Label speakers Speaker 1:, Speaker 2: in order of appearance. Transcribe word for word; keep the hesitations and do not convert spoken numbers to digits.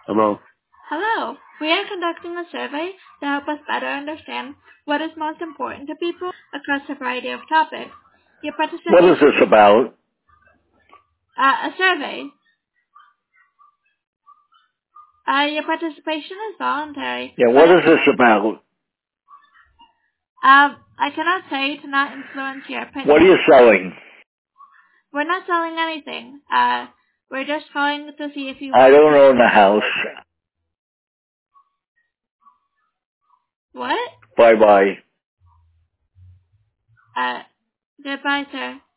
Speaker 1: Hello.
Speaker 2: Hello. We are conducting a survey to help us better understand what is most important to people across a variety of topics. Your
Speaker 1: What is
Speaker 2: participation,
Speaker 1: this about?
Speaker 2: uh, a survey. Uh, your participation is voluntary,
Speaker 1: Yeah,
Speaker 2: but
Speaker 1: what
Speaker 2: it
Speaker 1: is this about?
Speaker 2: um, I cannot say to not influence your
Speaker 1: What are you
Speaker 2: opinion.
Speaker 1: selling?
Speaker 2: We're not selling anything. Uh, we're just calling to see if you
Speaker 1: I
Speaker 2: want
Speaker 1: don't
Speaker 2: to.
Speaker 1: own a house.
Speaker 2: What?
Speaker 1: Bye bye.
Speaker 2: Uh, goodbye, sir.